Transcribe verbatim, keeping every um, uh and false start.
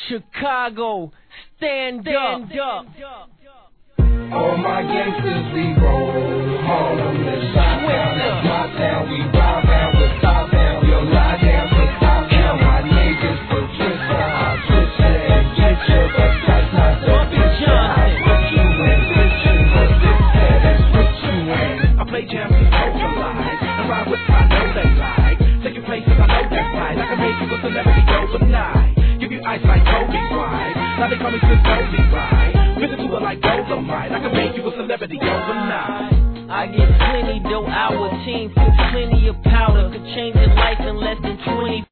Chicago, stand, stand up. up. All my gangsters, we roll. Harlem is shot down, that's my town. We ride down with top down. We'll lie down with top down. My niggas Patricia, I twist it and get you, but that's not the picture. I put you in, bitch, you was this head, that's what you in. I play jams and socialize, and ride with I know they like. Taking places I know that's right. I can make you a celebrity overnight. Give you ice like Kobe Bryant. Now they call me Swiss Kobe Bryant. Visit to it like Dolomite. I can make you a celebrity overnight. I get plenty dough, our team put plenty of powder. Could change it